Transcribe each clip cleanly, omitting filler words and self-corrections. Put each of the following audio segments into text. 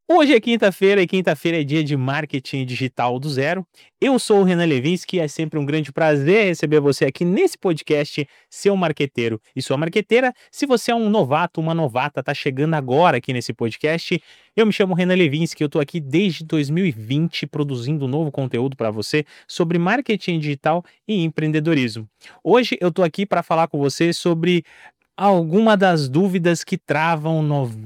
Hoje é quinta-feira e quinta-feira é dia de marketing digital do zero. Eu sou o Renan Levinsky e é sempre um grande prazer receber você aqui nesse podcast, seu marqueteiro e sua marqueteira. Se você é um novato, uma novata, tá chegando agora aqui nesse podcast, eu me chamo Renan Levinsky, eu tô aqui desde 2020 produzindo novo conteúdo para você sobre marketing digital e empreendedorismo. Hoje eu tô aqui para falar com você sobre alguma das dúvidas que travam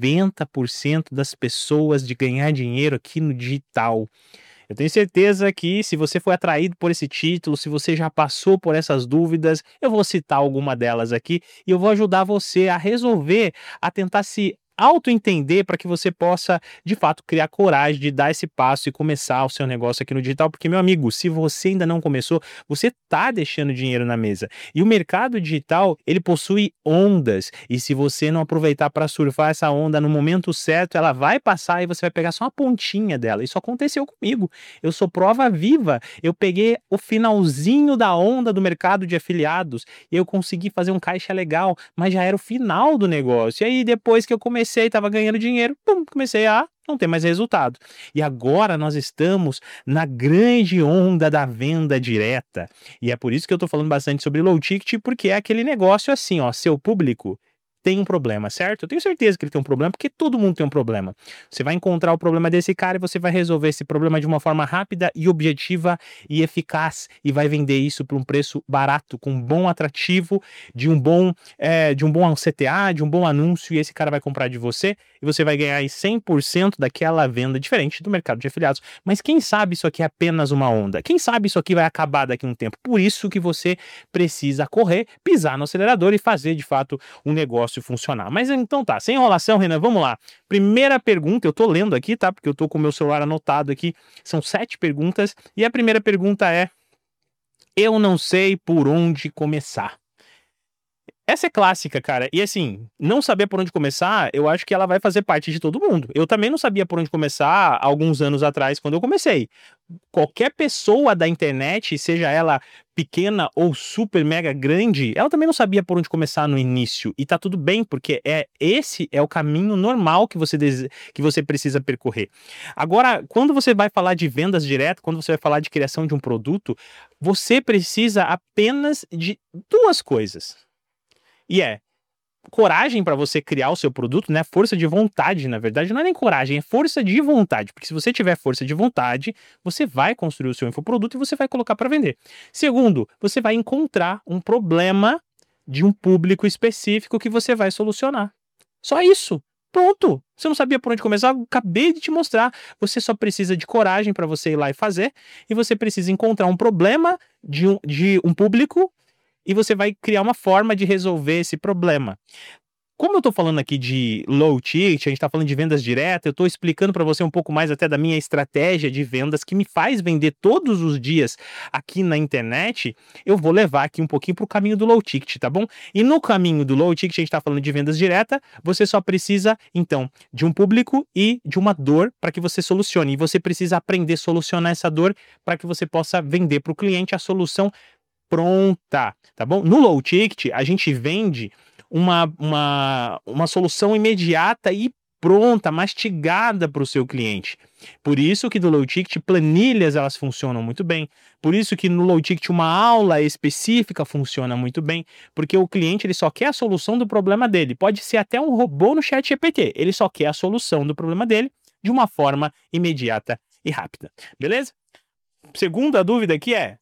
90% das pessoas de ganhar dinheiro aqui no digital. Eu tenho certeza que se você foi atraído por esse título, se você já passou por essas dúvidas, eu vou citar alguma delas aqui e eu vou ajudar você a resolver, a tentar se auto-entender para que você possa, de fato, criar coragem de dar esse passo e começar o seu negócio aqui no digital, porque, meu amigo, se você ainda não começou, você está deixando dinheiro na mesa. E o mercado digital, ele possui ondas, e se você não aproveitar para surfar essa onda no momento certo, ela vai passar e você vai pegar só uma pontinha dela. Isso aconteceu comigo. Eu sou prova viva. Eu peguei o finalzinho da onda do mercado de afiliados e eu consegui fazer um caixa legal, mas já era o final do negócio. E aí, depois que eu comecei, estava ganhando dinheiro, pum, comecei a não ter mais resultado. E agora nós estamos na grande onda da venda direta. E é por isso que eu estou falando bastante sobre low ticket, porque é aquele negócio assim, ó, seu público tem um problema, certo? Eu tenho certeza que ele tem um problema, porque todo mundo tem um problema. Você vai encontrar o problema desse cara e você vai resolver esse problema de uma forma rápida e objetiva e eficaz e vai vender isso por um preço barato, com um bom atrativo, de um bom CTA, de um bom anúncio, e esse cara vai comprar de você e você vai ganhar aí 100% daquela venda, diferente do mercado de afiliados. Mas quem sabe isso aqui é apenas uma onda? Quem sabe isso aqui vai acabar daqui a um tempo? Por isso que você precisa correr, pisar no acelerador e fazer de fato um negócio funcionar. Mas então tá, sem enrolação, Renan, vamos lá. Primeira pergunta, eu tô lendo aqui, tá? Porque eu tô com o meu celular anotado aqui. São 7 perguntas e a primeira pergunta é: eu não sei por onde começar. Essa é clássica, cara. E assim, não saber por onde começar, eu acho que ela vai fazer parte de todo mundo. Eu também não sabia por onde começar alguns anos atrás, quando eu comecei. Qualquer pessoa da internet, seja ela pequena ou super mega grande, ela também não sabia por onde começar no início. E tá tudo bem, porque esse é o caminho normal que você precisa percorrer. Agora, quando você vai falar de vendas direto, quando você vai falar de criação de um produto, você precisa apenas de duas coisas. E coragem para você criar o seu produto, né? Força de vontade, na verdade, não é nem coragem, é força de vontade. Porque se você tiver força de vontade, você vai construir o seu infoproduto e você vai colocar para vender. Segundo, você vai encontrar um problema de um público específico que você vai solucionar. Só isso. Pronto. Você não sabia por onde começar? Eu acabei de te mostrar. Você só precisa de coragem para você ir lá e fazer, e você precisa encontrar um problema de um público e você vai criar uma forma de resolver esse problema. Como eu estou falando aqui de low ticket, a gente está falando de vendas diretas, eu estou explicando para você um pouco mais até da minha estratégia de vendas que me faz vender todos os dias aqui na internet. Eu vou levar aqui um pouquinho para o caminho do low ticket, tá bom? E no caminho do low ticket, a gente está falando de vendas diretas, você só precisa, então, de um público e de uma dor para que você solucione. E você precisa aprender a solucionar essa dor para que você possa vender para o cliente a solução pronta, tá bom? No low ticket, a gente vende uma solução imediata e pronta, mastigada para o seu cliente. Por isso que no low ticket, planilhas elas funcionam muito bem. Por isso que no low ticket, uma aula específica funciona muito bem. Porque o cliente ele só quer a solução do problema dele. Pode ser até um robô no chat GPT. Ele só quer a solução do problema dele de uma forma imediata e rápida. Beleza? Segunda dúvida aqui é: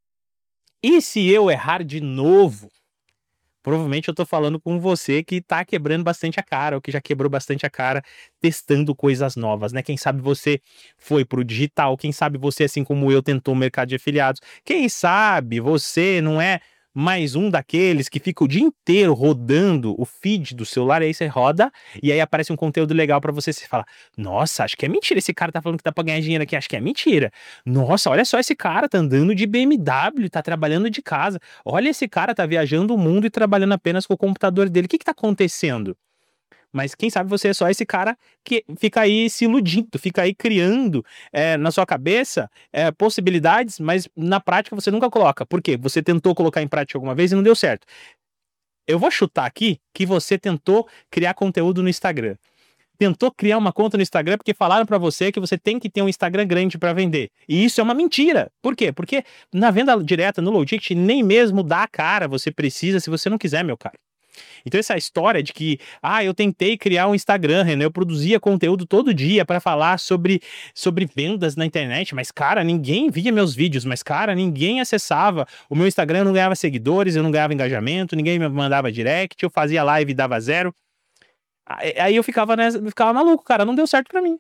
e se eu errar de novo? Provavelmente eu tô falando com você que tá quebrando bastante a cara, ou que já quebrou bastante a cara testando coisas novas, né? Quem sabe você foi pro digital, quem sabe você, assim como eu, tentou o mercado de afiliados. Quem sabe você não é mais um daqueles que fica o dia inteiro rodando o feed do celular, e aí você roda, e aí aparece um conteúdo legal pra você, você fala: nossa, acho que é mentira, esse cara tá falando que dá pra ganhar dinheiro aqui, acho que é mentira. Nossa, olha só, esse cara tá andando de BMW, tá trabalhando de casa. Olha, esse cara tá viajando o mundo e trabalhando apenas com o computador dele. O que tá acontecendo? Mas quem sabe você é só esse cara que fica aí se iludindo, fica aí criando na sua cabeça possibilidades, mas na prática você nunca coloca. Por quê? Você tentou colocar em prática alguma vez e não deu certo. Eu vou chutar aqui que você tentou criar conteúdo no Instagram. tentou criar uma conta no Instagram porque falaram pra você que você tem que ter um Instagram grande pra vender. E isso é uma mentira. Por quê? Porque na venda direta, no low ticket, nem mesmo dá a cara você precisa se você não quiser, meu cara. Então essa história de que, eu tentei criar um Instagram, Renan, eu produzia conteúdo todo dia para falar sobre vendas na internet, mas cara, ninguém via meus vídeos, mas cara, ninguém acessava o meu Instagram, eu não ganhava seguidores, eu não ganhava engajamento, ninguém me mandava direct, eu fazia live e dava zero. Aí eu ficava maluco, cara, não deu certo para mim.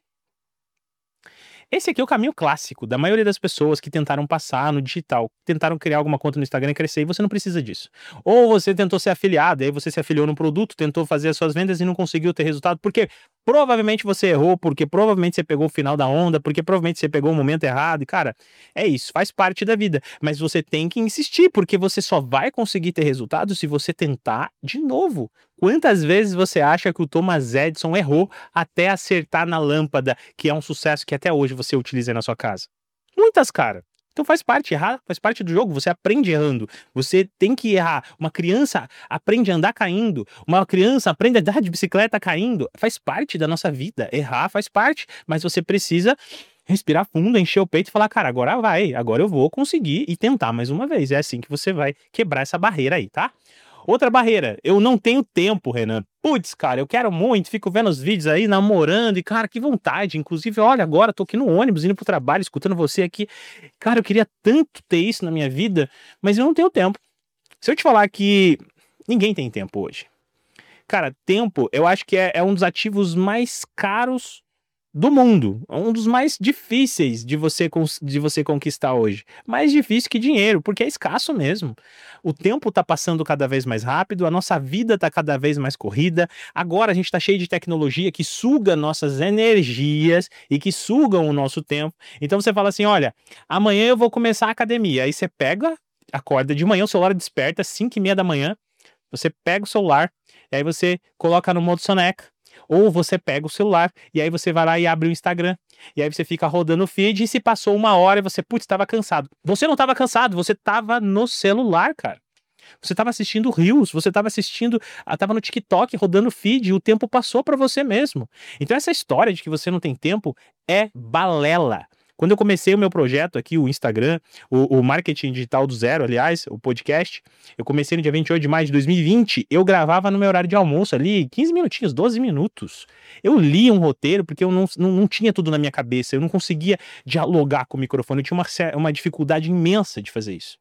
Esse aqui é o caminho clássico da maioria das pessoas que tentaram passar no digital, tentaram criar alguma conta no Instagram e crescer, e você não precisa disso. Ou você tentou ser afiliado, aí você se afiliou num produto, tentou fazer as suas vendas e não conseguiu ter resultado, porque provavelmente você errou, porque provavelmente você pegou o final da onda, porque provavelmente você pegou o momento errado, e cara, é isso, faz parte da vida, mas você tem que insistir, porque você só vai conseguir ter resultado se você tentar de novo. Quantas vezes você acha que o Thomas Edison errou até acertar na lâmpada, que é um sucesso que até hoje você utiliza aí na sua casa? Muitas, cara. Então faz parte, errar faz parte do jogo, você aprende errando, você tem que errar. Uma criança aprende a andar caindo, uma criança aprende a andar de bicicleta caindo, faz parte da nossa vida, errar faz parte, mas você precisa respirar fundo, encher o peito e falar, cara, agora vai, agora eu vou conseguir e tentar mais uma vez, é assim que você vai quebrar essa barreira aí, tá? Outra barreira, eu não tenho tempo, Renan. Putz, cara, eu quero muito, fico vendo os vídeos aí, namorando, e cara, que vontade. Inclusive, olha, agora tô aqui no ônibus, indo pro trabalho, escutando você aqui. Cara, eu queria tanto ter isso na minha vida, mas eu não tenho tempo. Se eu te falar que ninguém tem tempo hoje. Cara, tempo, eu acho que é um dos ativos mais caros do mundo, um dos mais difíceis de você conquistar hoje. Mais difícil que dinheiro, porque é escasso mesmo. O tempo tá passando cada vez mais rápido, a nossa vida tá cada vez mais corrida. Agora a gente tá cheio de tecnologia que suga nossas energias e que sugam o nosso tempo. Então você fala assim, olha, amanhã eu vou começar a academia. Aí você pega, acorda de manhã, o celular desperta às 5:30 da manhã, você pega o celular, e aí você coloca no modo soneca. Ou você pega o celular e aí você vai lá e abre o Instagram. E aí você fica rodando o feed e se passou 1 hora e você, estava cansado. Você não estava cansado, você estava no celular, cara. Você estava assistindo Reels, você estava estava no TikTok rodando feed e o tempo passou para você mesmo. Então essa história de que você não tem tempo é balela. Quando eu comecei o meu projeto aqui, o Instagram, o Marketing Digital do Zero, aliás, o podcast, eu comecei no dia 28 de maio de 2020, eu gravava no meu horário de almoço ali, 15 minutinhos, 12 minutos. Eu lia um roteiro porque eu não tinha tudo na minha cabeça, eu não conseguia dialogar com o microfone, eu tinha uma dificuldade imensa de fazer isso.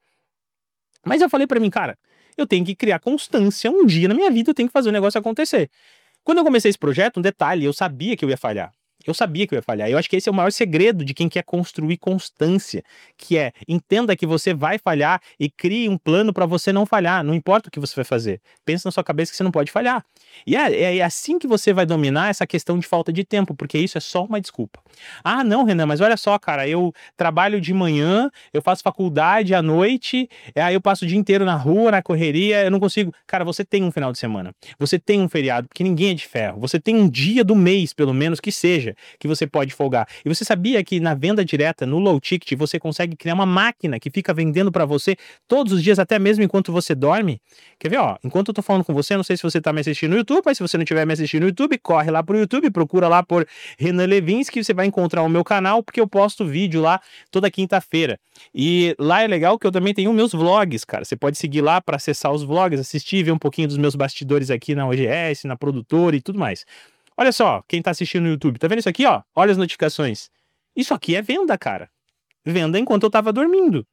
Mas eu falei pra mim, cara, eu tenho que criar constância, um dia na minha vida eu tenho que fazer o negócio acontecer. Quando eu comecei esse projeto, um detalhe, eu sabia que eu ia falhar. Eu acho que esse é o maior segredo de quem quer construir constância, que é, entenda que você vai falhar e crie um plano para você não falhar, não importa o que você vai fazer. Pensa na sua cabeça que você não pode falhar. E é assim que você vai dominar essa questão de falta de tempo, porque isso é só uma desculpa. Ah, não, Renan, mas olha só, cara, eu trabalho de manhã, eu faço faculdade à noite, aí eu passo o dia inteiro na rua, na correria, eu não consigo. Cara, você tem um final de semana, você tem um feriado, porque ninguém é de ferro, você tem um dia do mês, pelo menos que seja, que você pode folgar. E você sabia que na venda direta, no low ticket, você consegue criar uma máquina que fica vendendo para você todos os dias, até mesmo enquanto você dorme? Quer ver, ó, enquanto eu tô falando com você, não sei se você tá me assistindo no YouTube, mas se você não estiver me assistindo no YouTube, corre lá pro YouTube, procura lá por Renan Levinsky, você vai encontrar o meu canal, porque eu posto vídeo lá toda quinta-feira. E lá é legal que eu também tenho meus vlogs, cara. Você pode seguir lá para acessar os vlogs, assistir, ver um pouquinho dos meus bastidores aqui na OGS, na produtora e tudo mais. Olha só, quem tá assistindo no YouTube, tá vendo isso aqui, ó? Olha as notificações. Isso aqui é venda, cara. Venda enquanto eu tava dormindo.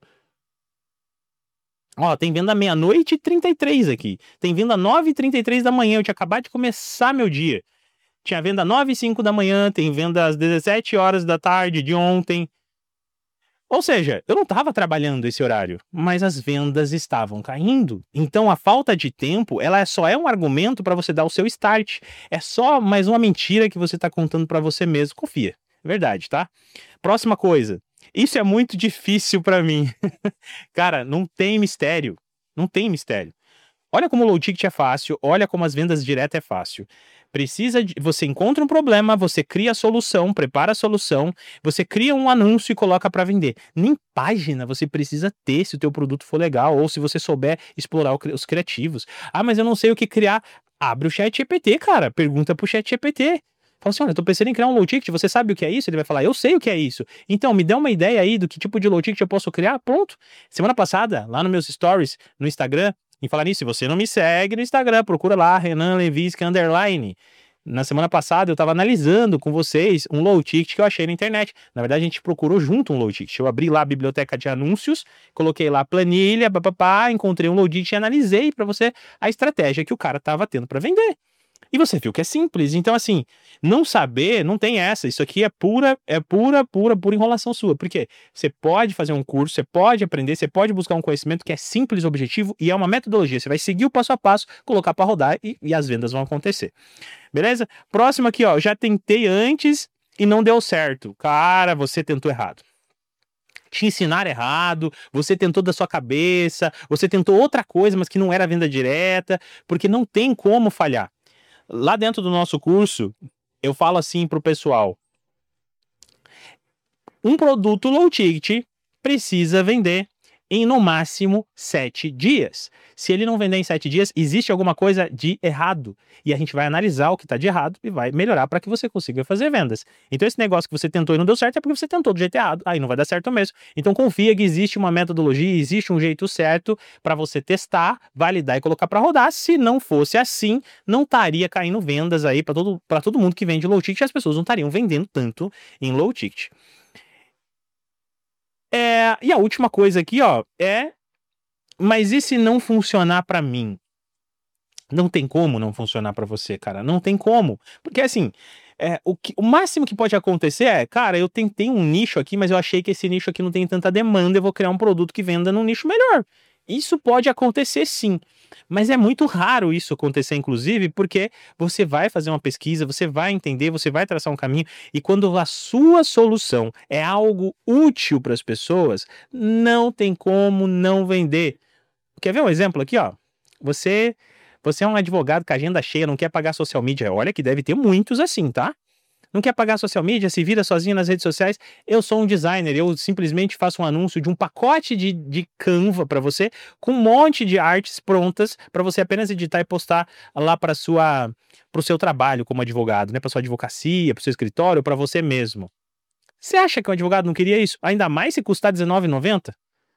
Ó, tem venda meia-noite e 33 aqui. Tem venda 9h33 da manhã. Eu tinha acabado de começar meu dia. Tinha venda 9h05 da manhã, tem venda às 17 horas da tarde de ontem. Ou seja, eu não estava trabalhando esse horário, mas as vendas estavam caindo. Então a falta de tempo, ela só é um argumento para você dar o seu start. É só mais uma mentira que você está contando para você mesmo. Confia, verdade, tá? Próxima coisa. Isso é muito difícil para mim. Cara, não tem mistério. Não tem mistério. Olha como o low ticket é fácil, olha como as vendas diretas é fácil. Você encontra um problema, você cria a solução, prepara a solução, você cria um anúncio e coloca para vender. Nem página você precisa ter se o teu produto for legal ou se você souber explorar os criativos. Ah, mas eu não sei o que criar. Abre o ChatGPT, cara, pergunta pro ChatGPT. Fala assim, olha, eu tô pensando em criar um low ticket, você sabe o que é isso? Ele vai falar, eu sei o que é isso. Então, me dá uma ideia aí do que tipo de low ticket eu posso criar, pronto. Semana passada, lá nos meus stories, no Instagram, em falar nisso, se você não me segue no Instagram, procura lá, Renan Levinsky _. Na semana passada eu tava analisando com vocês um low ticket que eu achei na internet. Na verdade, a gente procurou junto um low ticket. Eu abri lá a biblioteca de anúncios, coloquei lá a planilha, papapá, encontrei um low ticket e analisei para você a estratégia que o cara tava tendo para vender. E você viu que é simples. Então, assim, não saber, não tem essa. Isso aqui é pura enrolação sua. Por quê? Você pode fazer um curso, você pode aprender, você pode buscar um conhecimento que é simples, objetivo e é uma metodologia. Você vai seguir o passo a passo, colocar para rodar e as vendas vão acontecer. Beleza? Próximo aqui, ó. Já tentei antes e não deu certo. Cara, você tentou errado. Te ensinaram errado, você tentou da sua cabeça, você tentou outra coisa, mas que não era venda direta, porque não tem como falhar. Lá dentro do nosso curso, eu falo assim pro pessoal: um produto low ticket precisa vender em no máximo 7 dias. Se ele não vender em 7 dias, existe alguma coisa de errado. E a gente vai analisar o que está de errado e vai melhorar para que você consiga fazer vendas. Então esse negócio que você tentou e não deu certo é porque você tentou do jeito errado. Aí não vai dar certo mesmo. Então confia que existe uma metodologia, existe um jeito certo para você testar, validar e colocar para rodar. Se não fosse assim, não estaria caindo vendas aí para todo mundo que vende low ticket. As pessoas não estariam vendendo tanto em low ticket. E a última coisa aqui, ó, mas e se não funcionar para mim? Não tem como não funcionar para você, cara. Não tem como. Porque assim, o máximo que pode acontecer é, cara, eu tentei um nicho aqui, mas eu achei que esse nicho aqui não tem tanta demanda, eu vou criar um produto que venda num nicho melhor. Isso pode acontecer sim. Mas é muito raro isso acontecer, inclusive, porque você vai fazer uma pesquisa, você vai entender, você vai traçar um caminho, e quando a sua solução é algo útil para as pessoas, não tem como não vender. Quer ver um exemplo aqui, ó? Você é um advogado com a agenda cheia, não quer pagar social media. Olha que deve ter muitos assim, tá? Não quer pagar social media, se vira sozinho nas redes sociais. Eu sou um designer, eu simplesmente faço um anúncio de um pacote de Canva para você, com um monte de artes prontas para você apenas editar e postar lá para o seu trabalho como advogado, né? Para sua advocacia, para o seu escritório, para você mesmo. Você acha que um advogado não queria isso? Ainda mais se custar R$19,90?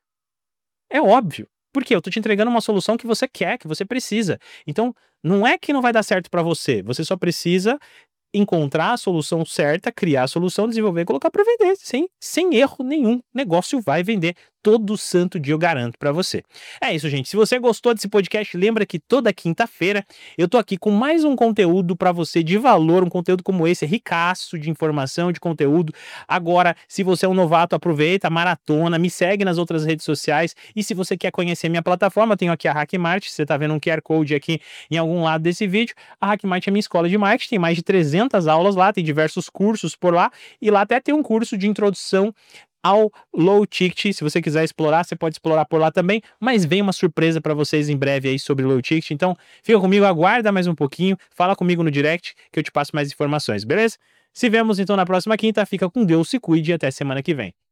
É óbvio. Porque eu tô te entregando uma solução que você quer, que você precisa. Então, não é que não vai dar certo para você só precisa encontrar a solução certa, criar a solução, desenvolver e colocar para vender, sem erro nenhum. Negócio vai vender todo santo dia, eu garanto para você. É isso, gente. Se você gostou desse podcast, lembra que toda quinta-feira eu tô aqui com mais um conteúdo para você de valor, um conteúdo como esse, ricaço de informação, de conteúdo. Agora, se você é um novato, aproveita, maratona, me segue nas outras redes sociais, e se você quer conhecer minha plataforma, eu tenho aqui a Hackmart, você tá vendo um QR Code aqui em algum lado desse vídeo. A Hackmart é minha escola de marketing, tem mais de 300 aulas lá, tem diversos cursos por lá, e lá até tem um curso de introdução ao low ticket. Se você quiser explorar, você pode explorar por lá também, mas vem uma surpresa para vocês em breve aí sobre low ticket. Então fica comigo, aguarda mais um pouquinho, fala comigo no direct que eu te passo mais informações, beleza? Se vemos então na próxima quinta, fica com Deus, se cuide e até semana que vem.